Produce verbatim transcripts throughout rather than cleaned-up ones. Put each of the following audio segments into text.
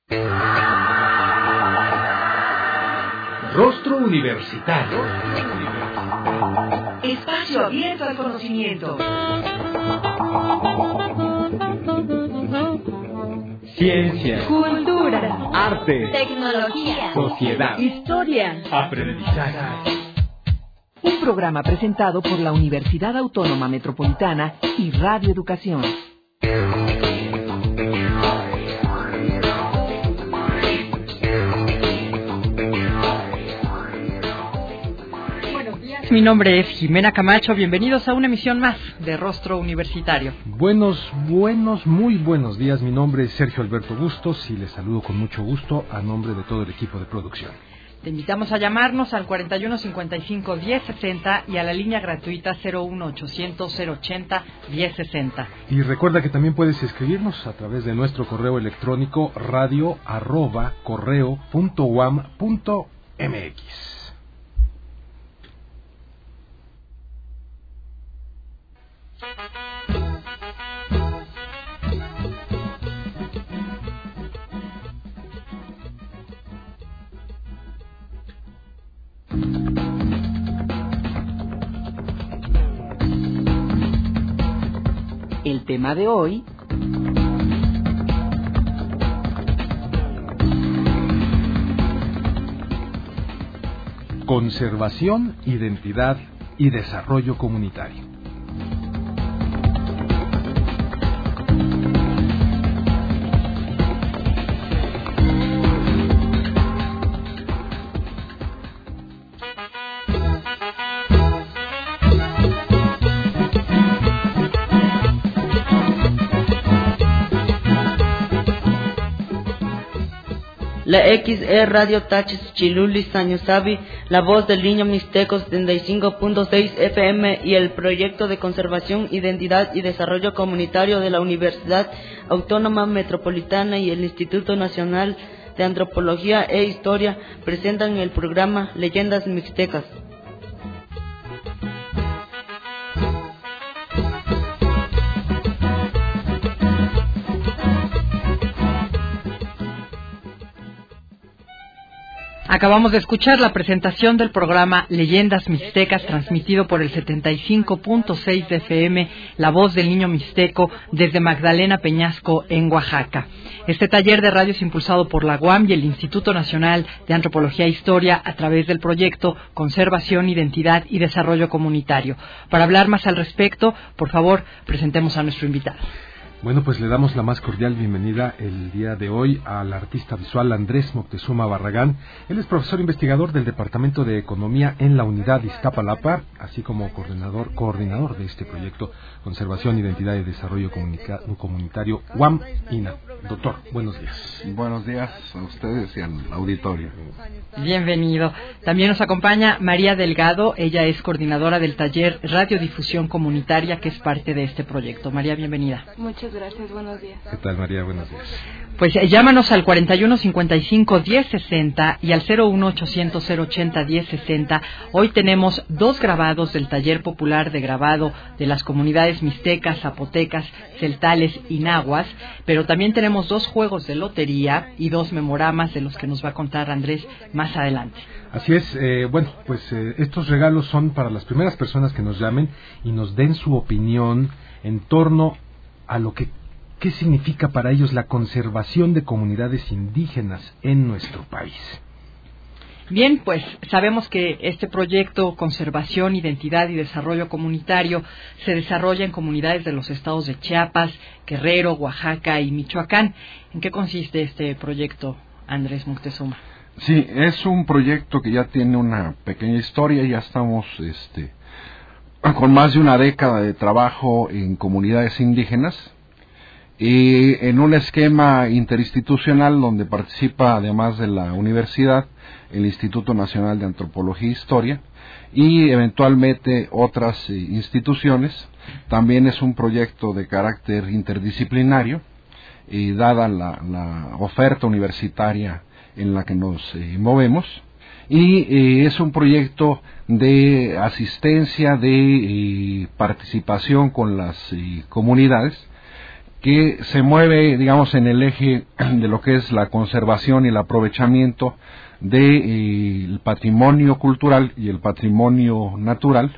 Rostro Universitario. Espacio abierto al conocimiento. Ciencia, Cultura, arte, tecnología, sociedad, historia, aprendizaje. Un programa presentado por la Universidad Autónoma Metropolitana y Radio Educación. Mi nombre es Jimena Camacho, bienvenidos a una emisión más de Rostro Universitario. Buenos, buenos, muy buenos días, mi nombre es Sergio Alberto Bustos y les saludo con mucho gusto a nombre de todo el equipo de producción. Te invitamos a llamarnos al cuarenta y uno cincuenta y cinco diez sesenta y a la línea gratuita cero uno ochocientos cero ochenta diez sesenta. Y recuerda que también puedes escribirnos a través de nuestro correo electrónico radio arroba correo punto uam punto mx. El tema de hoy: conservación, identidad y desarrollo comunitario. La X E Radio Tachis Chiluli Sañusabi, la voz del niño mixteco setenta y cinco punto seis F M y el proyecto de conservación, identidad y desarrollo comunitario de la Universidad Autónoma Metropolitana y el Instituto Nacional de Antropología e Historia presentan el programa Leyendas Mixtecas. Acabamos de escuchar la presentación del programa Leyendas Mixtecas, transmitido por el setenta y cinco punto seis de F M, La Voz del Niño Mixteco, desde Magdalena Peñasco, en Oaxaca. Este taller de radio es impulsado por la U A M y el Instituto Nacional de Antropología e Historia a través del proyecto Conservación, Identidad y Desarrollo Comunitario. Para hablar más al respecto, por favor, presentemos a nuestro invitado. Bueno, pues le damos la más cordial bienvenida el día de hoy al artista visual Andrés Moctezuma Barragán. Él es profesor investigador del Departamento de Economía en la Unidad Iztapalapa, así como coordinador coordinador de este proyecto Conservación, Identidad y Desarrollo Comunica- Comunitario U A M I N A. Doctor, buenos días. Buenos días a ustedes y al auditorio. Bienvenido. También nos acompaña María Delgado, ella es coordinadora del taller Radiodifusión Comunitaria, que es parte de este proyecto. María, bienvenida. Muchas gracias, buenos días. ¿Qué tal, María? Buenos días. Pues eh, llámanos al cuarenta y uno cincuenta y cinco diez sesenta y al cero uno ochocientos cero ochenta diez sesenta. Hoy tenemos dos grabados del taller popular de grabado de las comunidades mixtecas, zapotecas, celtales y nahuas, pero también tenemos dos juegos de lotería y dos memoramas de los que nos va a contar Andrés más adelante. Así es, eh, bueno, pues eh, estos regalos son para las primeras personas que nos llamen y nos den su opinión en torno a lo que qué significa para ellos la conservación de comunidades indígenas en nuestro país. Bien, pues sabemos que este proyecto Conservación, Identidad y Desarrollo Comunitario se desarrolla en comunidades de los estados de Chiapas, Guerrero, Oaxaca y Michoacán. ¿En qué consiste este proyecto, Andrés Moctezuma? Sí, es un proyecto que ya tiene una pequeña historia, ya estamos este, con más de una década de trabajo en comunidades indígenas y en un esquema interinstitucional donde participa, además de la universidad, el Instituto Nacional de Antropología e Historia y eventualmente otras eh, instituciones. También es un proyecto de carácter interdisciplinario y dada la, la oferta universitaria en la que nos eh, movemos, y eh, es un proyecto de asistencia, de eh, participación con las eh, comunidades que se mueve, digamos, en el eje de lo que es la conservación y el aprovechamiento del eh, patrimonio cultural y el patrimonio natural.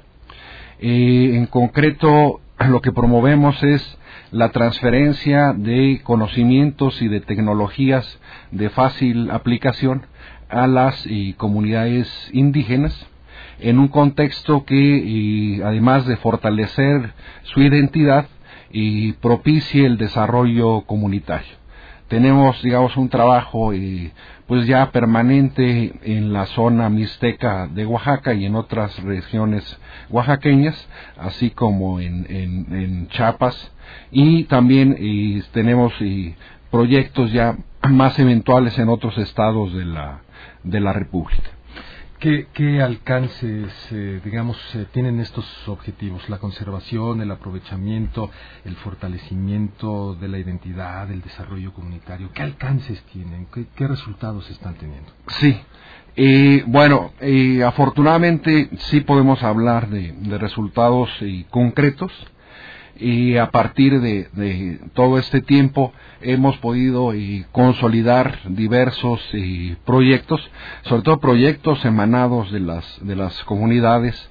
Eh, en concreto, lo que promovemos es la transferencia de conocimientos y de tecnologías de fácil aplicación a las eh, comunidades indígenas, en un contexto que, eh, además de fortalecer su identidad, y propicie el desarrollo comunitario. Tenemos, digamos, un trabajo eh, pues ya permanente en la zona mixteca de Oaxaca y en otras regiones oaxaqueñas, así como en, en, en Chiapas, y también eh, tenemos eh, proyectos ya más eventuales en otros estados de la, de la República. ¿Qué, qué alcances, eh, digamos, eh, tienen estos objetivos? La conservación, el aprovechamiento, el fortalecimiento de la identidad, el desarrollo comunitario. ¿Qué alcances tienen? ¿Qué, qué resultados están teniendo? Sí, eh, bueno, eh, afortunadamente sí podemos hablar de, de resultados eh, concretos. Y a partir de, de todo este tiempo hemos podido eh, consolidar diversos eh, proyectos, sobre todo proyectos emanados de las de las comunidades.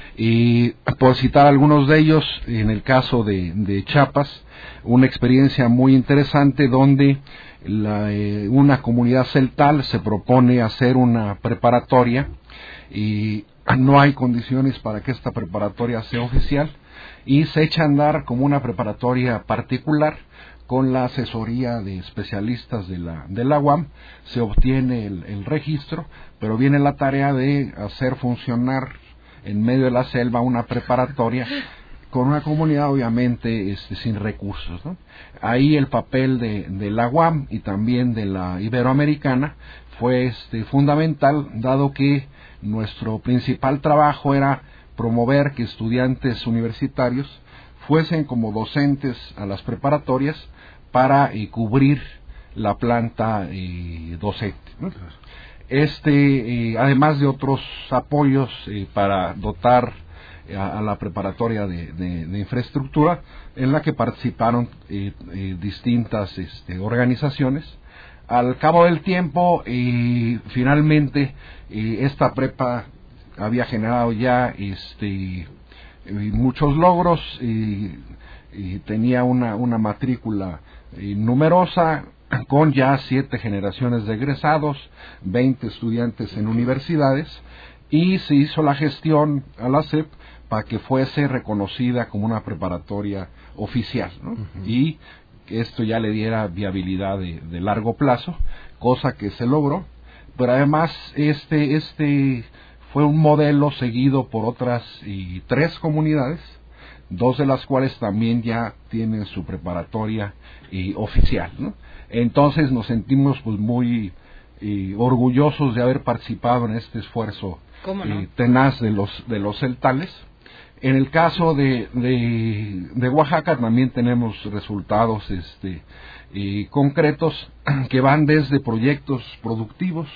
Y por citar algunos de ellos, en el caso de, de Chiapas, una experiencia muy interesante donde la, eh, una comunidad celtal se propone hacer una preparatoria y no hay condiciones para que esta preparatoria sea oficial, y se echa a andar como una preparatoria particular con la asesoría de especialistas de la, de la U A M. Se obtiene el, el registro, pero viene la tarea de hacer funcionar en medio de la selva una preparatoria con una comunidad obviamente este, sin recursos, ¿no? Ahí el papel de, de la U A M y también de la Iberoamericana fue este, fundamental, dado que nuestro principal trabajo era promover que estudiantes universitarios fuesen como docentes a las preparatorias para eh, cubrir la planta eh, docente, ¿no? Este, eh, además de otros apoyos eh, para dotar a, a la preparatoria de, de, de infraestructura, en la que participaron eh, eh, distintas este, organizaciones. Al cabo del tiempo, eh, finalmente, eh, esta prepa había generado ya este muchos logros y, y tenía una, una matrícula eh, numerosa, con ya siete generaciones de egresados, veinte estudiantes en universidades, y se hizo la gestión a la S E P para que fuese reconocida como una preparatoria oficial, ¿no? Uh-huh. Y que esto ya le diera viabilidad de, de largo plazo, cosa que se logró, pero además este este fue un modelo seguido por otras y tres comunidades, dos de las cuales también ya tienen su preparatoria y oficial, ¿no? Entonces nos sentimos pues muy y, orgullosos de haber participado en este esfuerzo no? y, tenaz de los de los celtales. En el caso de, de, de Oaxaca también tenemos resultados este y concretos que van desde proyectos productivos,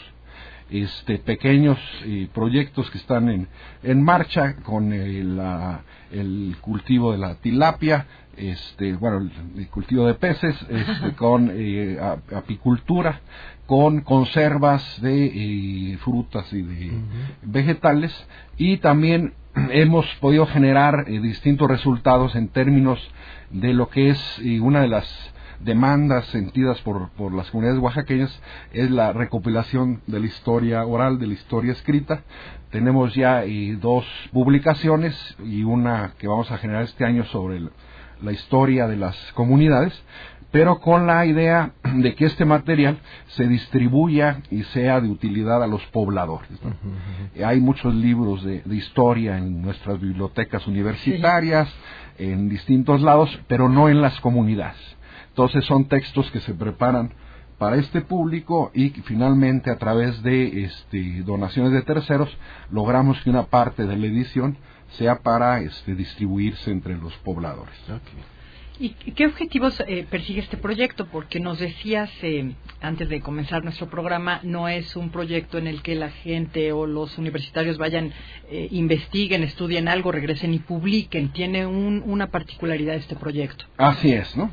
este pequeños eh, proyectos que están en, en marcha con el, la, el cultivo de la tilapia, este bueno el, el cultivo de peces, este, con eh, apicultura, con conservas de eh, frutas y de uh-huh. vegetales, y también hemos podido generar eh, distintos resultados en términos de lo que es eh, una de las demandas sentidas por, por las comunidades oaxaqueñas, es la recopilación de la historia oral, de la historia escrita. Tenemos ya eh, dos publicaciones y una que vamos a generar este año sobre el, la historia de las comunidades, pero con la idea de que este material se distribuya y sea de utilidad a los pobladores, ¿no? Uh-huh. Hay muchos libros de, de historia en nuestras bibliotecas universitarias, sí. en distintos lados, pero no en las comunidades. Entonces son textos que se preparan para este público y finalmente a través de este, donaciones de terceros logramos que una parte de la edición sea para este, distribuirse entre los pobladores. Okay. ¿Y qué objetivos eh, persigue este proyecto? Porque nos decías eh, antes de comenzar nuestro programa, no es un proyecto en el que la gente o los universitarios vayan, eh, investiguen, estudien algo, regresen y publiquen. Tiene un, una particularidad este proyecto. Así es, ¿no?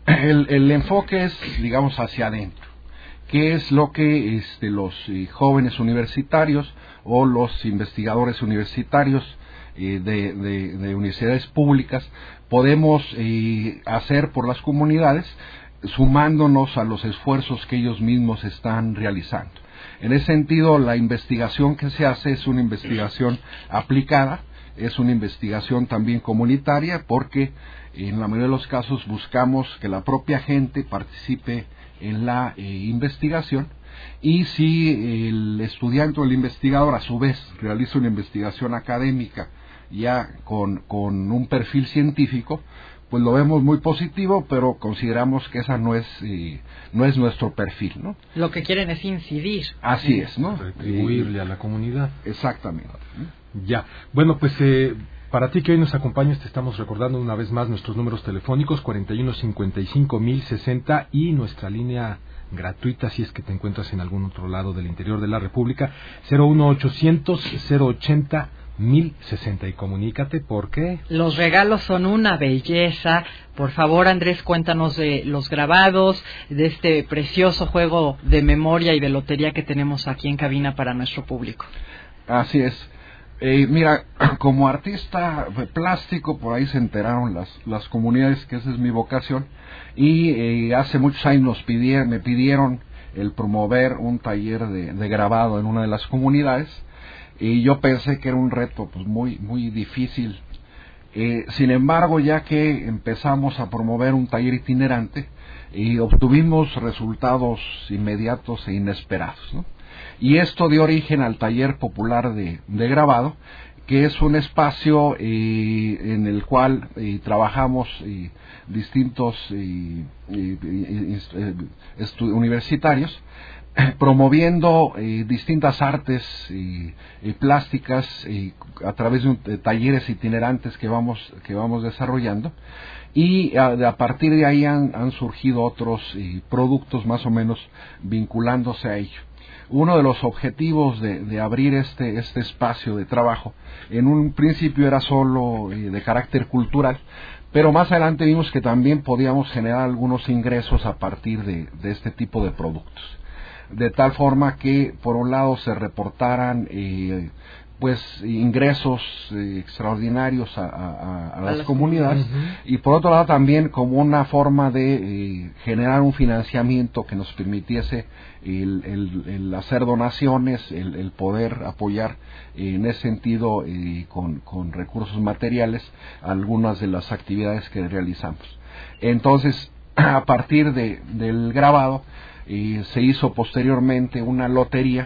el, el enfoque es, digamos, hacia adentro. ¿Qué es lo que este, los eh, jóvenes universitarios o los investigadores universitarios eh, de, de, de universidades públicas podemos eh, hacer por las comunidades, sumándonos a los esfuerzos que ellos mismos están realizando? En ese sentido, la investigación que se hace es una investigación aplicada, es una investigación también comunitaria, porque en la mayoría de los casos buscamos que la propia gente participe en la eh, investigación, y si el estudiante o el investigador a su vez realiza una investigación académica ya con, con un perfil científico, pues lo vemos muy positivo, pero consideramos que esa no es eh, no es nuestro perfil, ¿no? Lo que quieren es incidir. Así es, ¿no? Retribuirle a la comunidad. Exactamente. Ya. Bueno, pues eh, para ti que hoy nos acompañas, te estamos recordando una vez más nuestros números telefónicos cuarenta y uno cincuenta y cinco mil sesenta y nuestra línea gratuita, si es que te encuentras en algún otro lado del interior de la República, cero uno ochocientos cero ochenta mil sesenta, y comunícate porque los regalos son una belleza. Por favor, Andrés, cuéntanos de los grabados, de este precioso juego de memoria y de lotería que tenemos aquí en cabina para nuestro público. Así es. Eh, mira, como artista plástico, por ahí se enteraron las, las comunidades que esa es mi vocación, y eh, hace muchos años nos pidieron, me pidieron el promover un taller de, de grabado en una de las comunidades, y yo pensé que era un reto pues muy muy difícil. Eh, sin embargo, ya que empezamos a promover un taller itinerante, y obtuvimos resultados inmediatos e inesperados, ¿no? Y esto dio origen al taller popular de, de grabado, que es un espacio eh, en el cual eh, trabajamos eh, distintos eh, eh, eh, universitarios, promoviendo eh, distintas artes y, y plásticas y a través de, un, de talleres itinerantes que vamos que vamos desarrollando, y a, a partir de ahí han, han surgido otros eh, productos más o menos vinculándose a ello. Uno de los objetivos de, de abrir este este espacio de trabajo en un principio era solo eh, de carácter cultural, pero más adelante vimos que también podíamos generar algunos ingresos a partir de, de este tipo de productos, de tal forma que por un lado se reportaran eh, pues ingresos eh, extraordinarios a, a, a las, a las comunidades, uh-huh. Y por otro lado también como una forma de eh, generar un financiamiento que nos permitiese el, el, el hacer donaciones, el, el poder apoyar eh, en ese sentido eh, con, con recursos materiales algunas de las actividades que realizamos. Entonces, a partir de, del grabado, Eh, se hizo posteriormente una lotería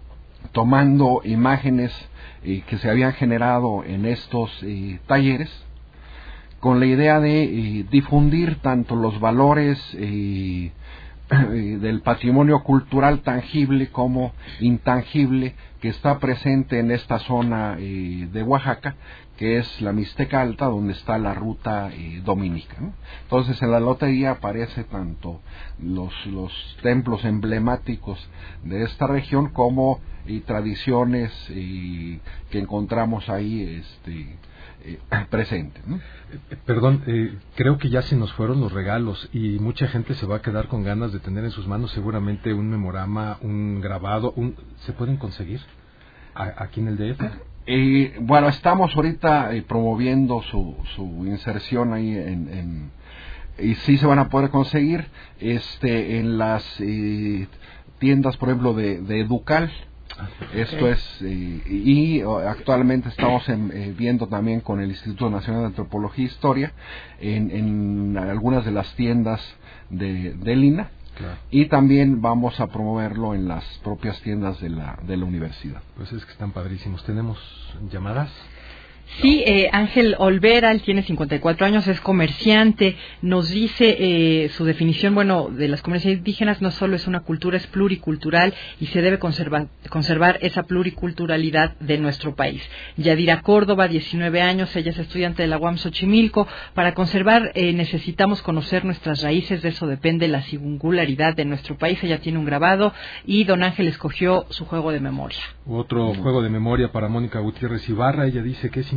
tomando imágenes eh, que se habían generado en estos eh, talleres, con la idea de eh, difundir tanto los valores eh, eh, del patrimonio cultural tangible como intangible que está presente en esta zona eh, de Oaxaca, que es la Mixteca Alta, donde está la ruta eh, dominica, ¿no? Entonces en la lotería aparece tanto los, los templos emblemáticos de esta región como y tradiciones y, que encontramos ahí este, eh, presentes, ¿no? Perdón, eh, creo que ya se nos fueron los regalos y mucha gente se va a quedar con ganas de tener en sus manos seguramente un memorama, un grabado. Un, ¿se pueden conseguir a, aquí en el D F? Eh, bueno, estamos ahorita eh, promoviendo su, su inserción ahí en, en y sí se van a poder conseguir este en las eh, tiendas, por ejemplo, de, de Educal. Esto okay. es eh, y actualmente estamos en, eh, viendo también con el Instituto Nacional de Antropología e Historia en, en algunas de las tiendas de, de Lina. Claro. Y también vamos a promoverlo en las propias tiendas de la de la universidad. Pues es que están padrísimos. ¿Tenemos llamadas? Sí, eh, Ángel Olvera, él tiene cincuenta y cuatro años, es comerciante, nos dice eh, su definición, bueno, de las comunidades indígenas no solo es una cultura, es pluricultural y se debe conservar, conservar esa pluriculturalidad de nuestro país. Yadira Córdoba, diecinueve años, ella es estudiante de la U A M Xochimilco. Para conservar eh, necesitamos conocer nuestras raíces, de eso depende la singularidad de nuestro país. Ella tiene un grabado y don Ángel escogió su juego de memoria. Otro uh-huh. juego de memoria para Mónica Gutiérrez Ibarra, ella dice que es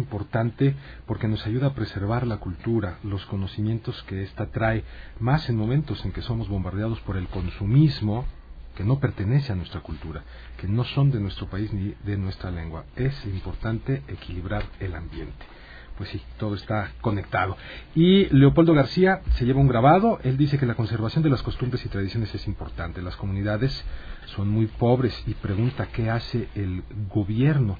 importante porque nos ayuda a preservar la cultura, los conocimientos que ésta trae, más en momentos en que somos bombardeados por el consumismo que no pertenece a nuestra cultura, que no son de nuestro país ni de nuestra lengua. Es importante equilibrar el ambiente. Pues sí, todo está conectado. Y Leopoldo García se lleva un grabado. Él dice que la conservación de las costumbres y tradiciones es importante. Las comunidades son muy pobres y pregunta qué hace el gobierno.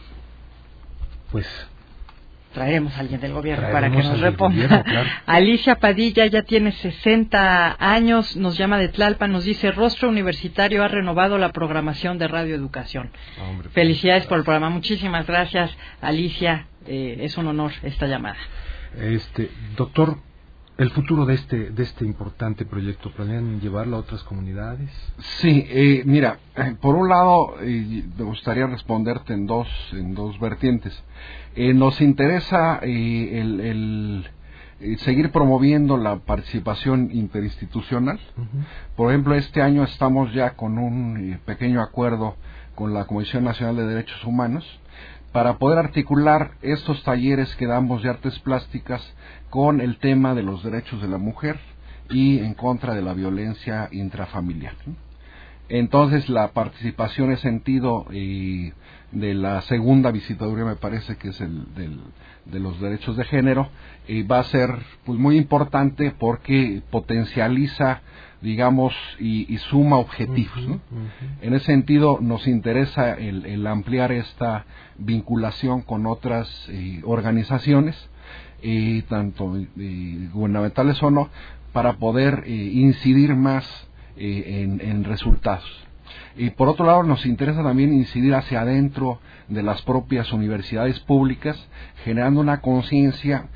Pues traeremos a alguien del gobierno traeremos para que nos responda. Gobierno, claro. Alicia Padilla ya tiene sesenta años, nos llama de Tlalpan, nos dice: Rostro Universitario ha renovado la programación de Radio Educación. Hombre, felicidades por el programa. Muchísimas gracias, Alicia. Eh, es un honor esta llamada. Este, doctor, el futuro de este de este importante proyecto, ¿planean llevarlo a otras comunidades? Sí, eh, mira, por un lado eh, me gustaría responderte en dos en dos vertientes. Eh, nos interesa eh, el, el eh, seguir promoviendo la participación interinstitucional. Uh-huh. Por ejemplo, este año estamos ya con un eh, pequeño acuerdo con la Comisión Nacional de Derechos Humanos para poder articular estos talleres que damos de artes plásticas con el tema de los derechos de la mujer y en contra de la violencia intrafamiliar. Entonces, la participación en sentido eh, de la segunda visitaduría, me parece que es el del, de los derechos de género, eh, va a ser pues muy importante porque potencializa, digamos, y, y suma objetivos, ¿no? Uh-huh. En ese sentido, nos interesa el, el ampliar esta vinculación con otras eh, organizaciones, eh, tanto eh, gubernamentales o no, para poder eh, incidir más eh, en, en resultados. Y por otro lado, nos interesa también incidir hacia adentro de las propias universidades públicas, generando una conciencia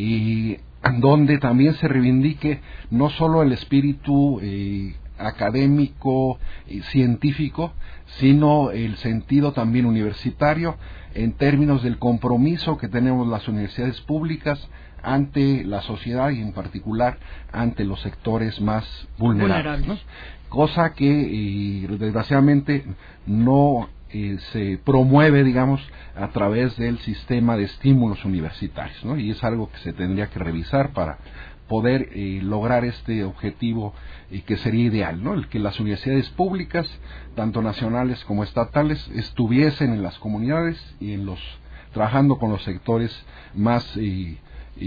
y donde también se reivindique no solo el espíritu eh, académico, eh, científico, sino el sentido también universitario en términos del compromiso que tenemos las universidades públicas ante la sociedad y en particular ante los sectores más vulnerables, ¿no? Cosa que eh, desgraciadamente no eh, se promueve, digamos, a través del sistema de estímulos universitarios, ¿no? Y es algo que se tendría que revisar para poder eh, lograr este objetivo eh, que sería ideal, ¿no? El que las universidades públicas, tanto nacionales como estatales, estuviesen en las comunidades y en los trabajando con los sectores más eh,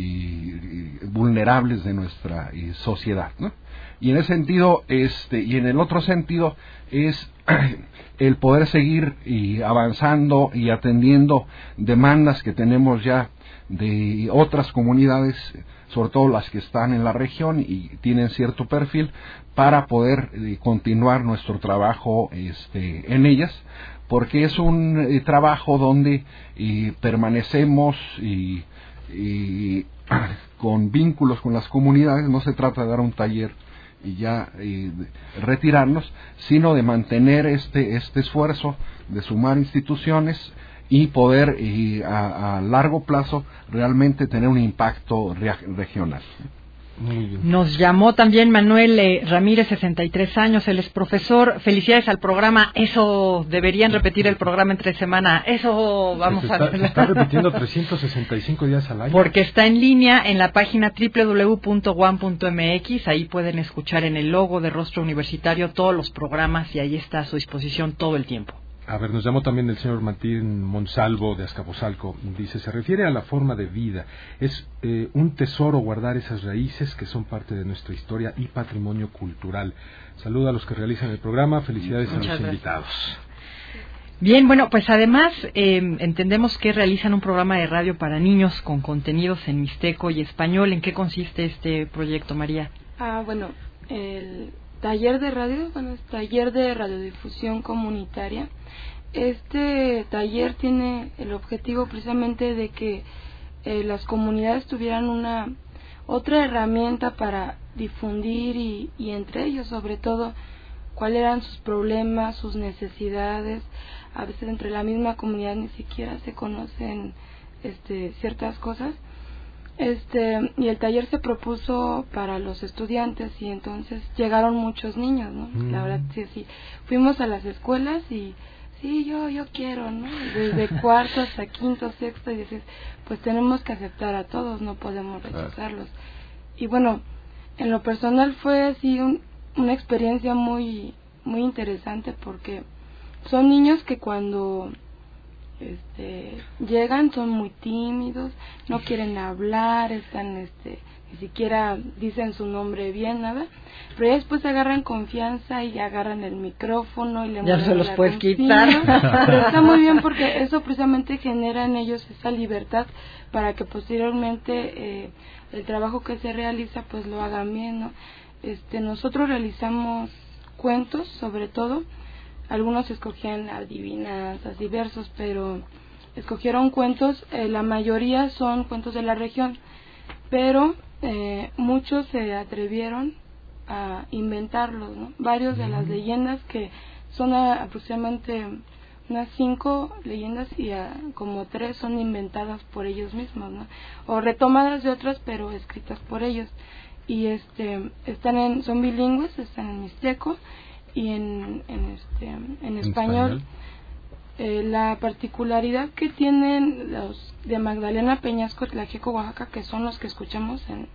eh, vulnerables de nuestra eh, sociedad, ¿no? Y en ese sentido, este, y en el otro sentido, es el poder seguir y avanzando y atendiendo demandas que tenemos ya de otras comunidades, sobre todo las que están en la región y tienen cierto perfil, para poder eh, continuar nuestro trabajo este, en ellas, porque es un eh, trabajo donde eh, permanecemos y, y con vínculos con las comunidades. No se trata de dar un taller y ya eh, retirarnos, sino de mantener este este esfuerzo de sumar instituciones y poder eh, a, a largo plazo realmente tener un impacto re- regional. Muy bien. Nos llamó también Manuel eh, Ramírez, sesenta y tres años, él es profesor. Felicidades al programa. Eso deberían repetir el programa entre semana. Eso vamos se a está, se está repitiendo trescientos sesenta y cinco días al año. Porque está en línea en la página doble u doble u doble u punto u a m punto m x. Ahí pueden escuchar en el logo de Rostro Universitario todos los programas y ahí está a su disposición todo el tiempo. A ver, nos llamó también el señor Martín Monsalvo de Azcapotzalco. Dice, se refiere a la forma de vida. Es eh, un tesoro guardar esas raíces que son parte de nuestra historia y patrimonio cultural. Saluda a los que realizan el programa. Felicidades Muchas a los gracias. invitados. Bien, bueno, pues además eh, entendemos que realizan un programa de radio para niños con contenidos en mixteco y español. ¿En qué consiste este proyecto, María? Ah, bueno, el taller de radio, bueno, es taller de radiodifusión comunitaria. Este taller tiene el objetivo precisamente de que eh, las comunidades tuvieran una otra herramienta para difundir y, y entre ellos sobre todo cuáles eran sus problemas, sus necesidades. A veces entre la misma comunidad ni siquiera se conocen este, ciertas cosas Este, y el taller se propuso para los estudiantes y entonces llegaron muchos niños, ¿no? Mm. La verdad, sí, sí. Fuimos a las escuelas y, sí, yo, yo quiero, ¿no? Desde cuarto hasta quinto, sexto, y dices, pues tenemos que aceptar a todos, no podemos rechazarlos. Y bueno, en lo personal fue así un, una experiencia muy, muy interesante porque son niños que cuando este llegan son muy tímidos, no quieren hablar, están este ni siquiera dicen su nombre bien, nada, pero ya después agarran confianza y agarran el micrófono y le ya se los puedes quitar. Pero está muy bien porque eso precisamente genera en ellos esa libertad para que posteriormente eh, el trabajo que se realiza pues lo hagan bien, ¿no? Este, nosotros realizamos cuentos, sobre todo. Algunos escogían adivinanzas y versos, pero escogieron cuentos, eh, la mayoría son cuentos de la región, pero eh, muchos se atrevieron a inventarlos, ¿no? Varios de las leyendas, que son a, aproximadamente unas cinco leyendas y a, como tres son inventadas por ellos mismos, ¿no? O retomadas de otras, pero escritas por ellos. Y este están en, son bilingües, están en mixteco y en, en, este, en, en español. español. Eh, la particularidad que tienen los de Magdalena Peñasco, Tlaxiaco, Oaxaca, que son los que escuchamos en,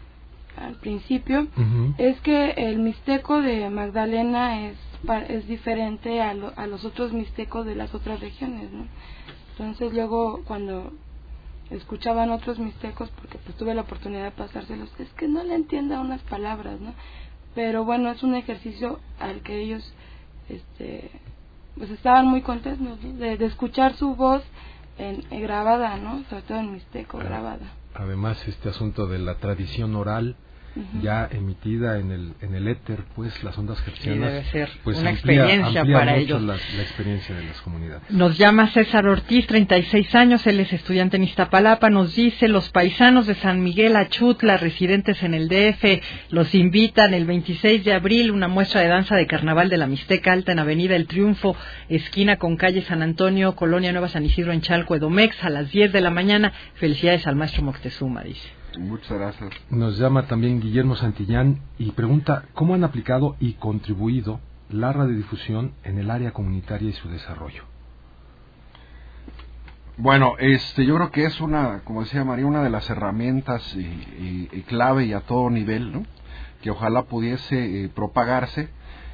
al principio, uh-huh. es que el mixteco de Magdalena es, es diferente a, lo, a los otros mixtecos de las otras regiones, ¿no? Entonces luego cuando escuchaban otros mixtecos, porque pues tuve la oportunidad de pasárselos, es que no le entiendo unas palabras, ¿no? Pero bueno, es un ejercicio al que ellos este pues estaban muy contentos, ¿no? de, de escuchar su voz en, en grabada, ¿no? Sobre todo en mixteco, grabada. Además, este asunto de la tradición oral uh-huh. ya emitida en el en el éter, pues las ondas hertzianas, sí, debe ser pues una amplía, experiencia amplía para mucho ellos. La, la experiencia de las comunidades. Nos llama César Ortiz, treinta y seis años, él es estudiante en Iztapalapa, nos dice: los paisanos de San Miguel Achutla, residentes en el D F, los invitan el veintiséis de abril, una muestra de danza de carnaval de la Mixteca Alta en Avenida El Triunfo, esquina con calle San Antonio, Colonia Nueva San Isidro, en Chalco, Edomex, a las diez de la mañana. Felicidades al maestro Moctezuma, dice. Muchas gracias. Nos llama también Guillermo Santillán y pregunta: ¿cómo han aplicado y contribuido la radiodifusión en el área comunitaria y su desarrollo? Bueno, este, yo creo que es una, como decía María, una de las herramientas y, y, y clave y a todo nivel, ¿no? Que ojalá pudiese eh, propagarse,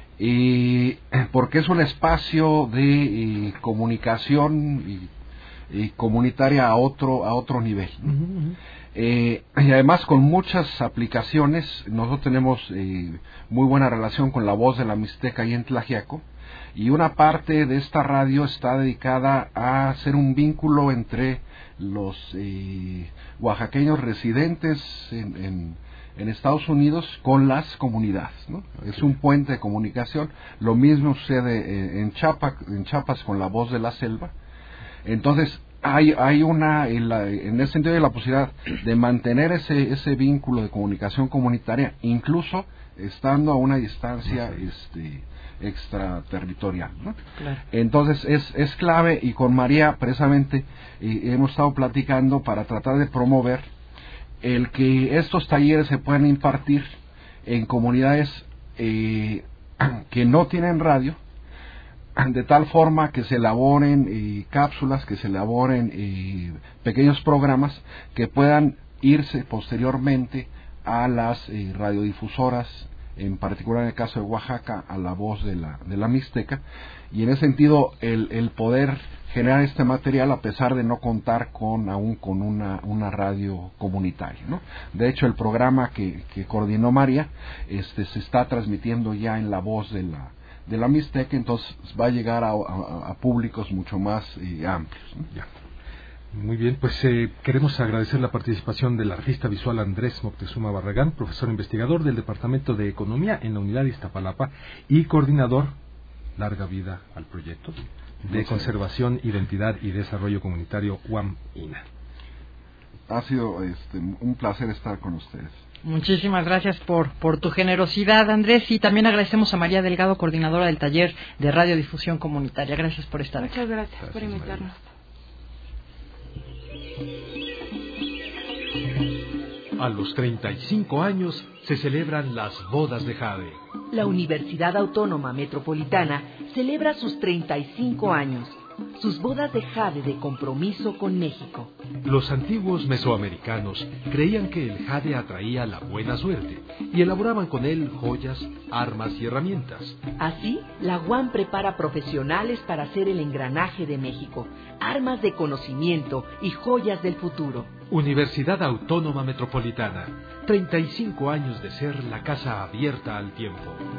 y porque es un espacio de eh, comunicación y, y comunitaria a otro a otro nivel, ¿no? Uh-huh. Eh, y además con muchas aplicaciones. Nosotros tenemos eh, muy buena relación con la Voz de la Mixteca y en Tlaxiaco, y una parte de esta radio está dedicada a hacer un vínculo entre los eh, oaxaqueños residentes en, en, en Estados Unidos con las comunidades, ¿no? Es un puente de comunicación. Lo mismo sucede en Chiapas, en Chiapas con la Voz de la Selva. Entonces hay hay una en, la, en ese sentido, de la posibilidad de mantener ese ese vínculo de comunicación comunitaria, incluso estando a una distancia este extraterritorial, ¿no? Claro. Entonces es es clave, y con María precisamente eh, hemos estado platicando para tratar de promover el que estos talleres se puedan impartir en comunidades eh, que no tienen radio, de tal forma que se elaboren eh, cápsulas, que se elaboren eh, pequeños programas que puedan irse posteriormente a las eh, radiodifusoras, en particular en el caso de Oaxaca, a la Voz de la de la Mixteca, y en ese sentido el, el poder generar este material a pesar de no contar con aún con una una radio comunitaria, ¿no? De hecho, el programa que, que coordinó María este se está transmitiendo ya en la Voz de la de la Mixteca, entonces va a llegar a, a, a públicos mucho más eh, amplios, ¿no? Ya. Muy bien, pues eh, queremos agradecer la participación del artista visual Andrés Moctezuma Barragán, profesor investigador del Departamento de Economía en la Unidad de Iztapalapa y coordinador, larga vida al proyecto, de Conservación, Identidad y Desarrollo Comunitario U A M I N A. Ha sido este, un placer estar con ustedes. Muchísimas gracias por, por tu generosidad, Andrés, y también agradecemos a María Delgado, coordinadora del taller de radiodifusión comunitaria. Gracias por estar Muchas aquí. Muchas gracias, gracias por invitarnos. María. A los treinta y cinco años se celebran las bodas de jade. La Universidad Autónoma Metropolitana celebra sus treinta y cinco años, sus bodas de jade de compromiso con México. Los antiguos mesoamericanos creían que el jade atraía la buena suerte y elaboraban con él joyas, armas y herramientas. Así, la U A M prepara profesionales para hacer el engranaje de México, armas de conocimiento y joyas del futuro. Universidad Autónoma Metropolitana, treinta y cinco años de ser la casa abierta al tiempo.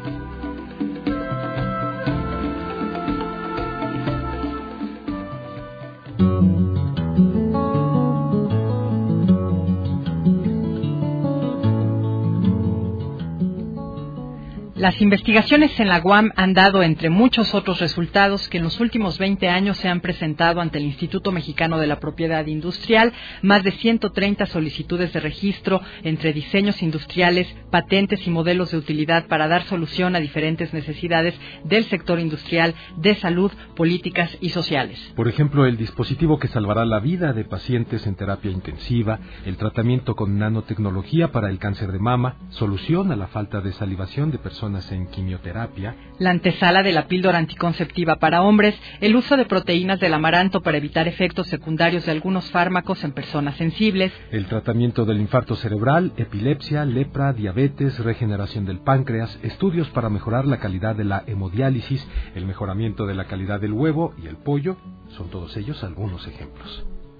Las investigaciones en la U A M han dado, entre muchos otros resultados, que en los últimos veinte años se han presentado ante el Instituto Mexicano de la Propiedad Industrial más de ciento treinta solicitudes de registro entre diseños industriales, patentes y modelos de utilidad para dar solución a diferentes necesidades del sector industrial, de salud, políticas y sociales. Por ejemplo, el dispositivo que salvará la vida de pacientes en terapia intensiva, el tratamiento con nanotecnología para el cáncer de mama, solución a la falta de salivación de personas en quimioterapia, la antesala de la píldora anticonceptiva para hombres, el uso de proteínas del amaranto para evitar efectos secundarios de algunos fármacos en personas sensibles, el tratamiento del infarto cerebral, epilepsia, lepra, diabetes, regeneración del páncreas, estudios para mejorar la calidad de la hemodiálisis, el mejoramiento de la calidad del huevo y el pollo, son todos ellos algunos ejemplos.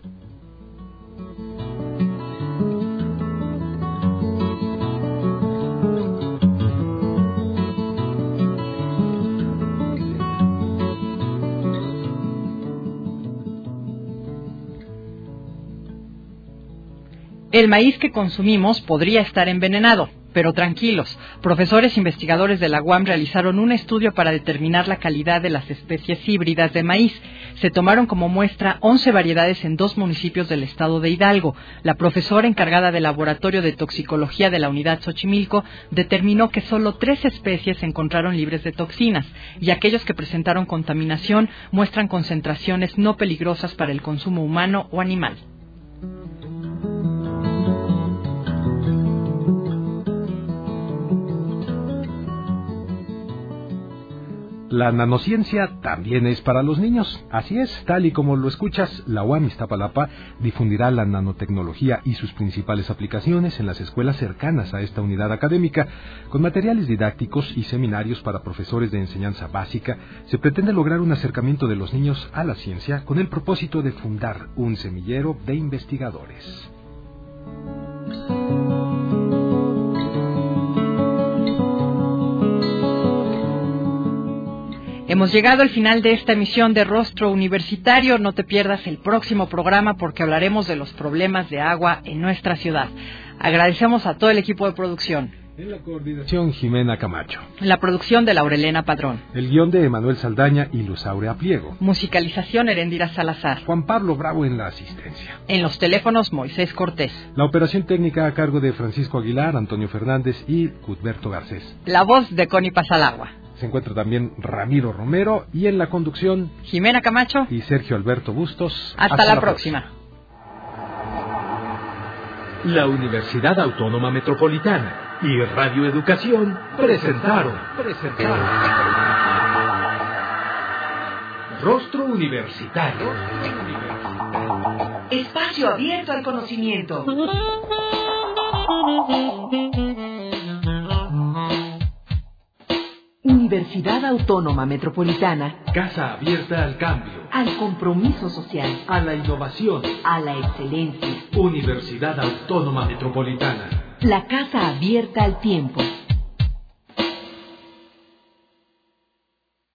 El maíz que consumimos podría estar envenenado, pero tranquilos. Profesores investigadores de la U A M realizaron un estudio para determinar la calidad de las especies híbridas de maíz. Se tomaron como muestra once variedades en dos municipios del estado de Hidalgo. La profesora encargada del Laboratorio de Toxicología de la Unidad Xochimilco determinó que solo tres especies se encontraron libres de toxinas y aquellos que presentaron contaminación muestran concentraciones no peligrosas para el consumo humano o animal. La nanociencia también es para los niños. Así es, tal y como lo escuchas, la U A M Iztapalapa difundirá la nanotecnología y sus principales aplicaciones en las escuelas cercanas a esta unidad académica. Con materiales didácticos y seminarios para profesores de enseñanza básica, se pretende lograr un acercamiento de los niños a la ciencia con el propósito de fundar un semillero de investigadores. Hemos llegado al final de esta emisión de Rostro Universitario. No te pierdas el próximo programa porque hablaremos de los problemas de agua en nuestra ciudad. Agradecemos a todo el equipo de producción. En la coordinación, Jimena Camacho. En la producción de Laurelena Padrón. El guión de Emanuel Saldaña y Luz Aurea Pliego. Musicalización, Erendira Salazar. Juan Pablo Bravo en la asistencia. En los teléfonos, Moisés Cortés. La operación técnica a cargo de Francisco Aguilar, Antonio Fernández y Cudberto Garcés. La voz de Connie Pasalagua. Se encuentra también Ramiro Romero y en la conducción Jimena Camacho y Sergio Alberto Bustos. Hasta, Hasta la, la próxima. próxima. La Universidad Autónoma Metropolitana y Radio Educación presentaron, presentaron Rostro Universitario. Espacio abierto al conocimiento. Universidad Autónoma Metropolitana. Casa abierta al cambio. Al compromiso social. A la innovación. A la excelencia. Universidad Autónoma Metropolitana. La casa abierta al tiempo.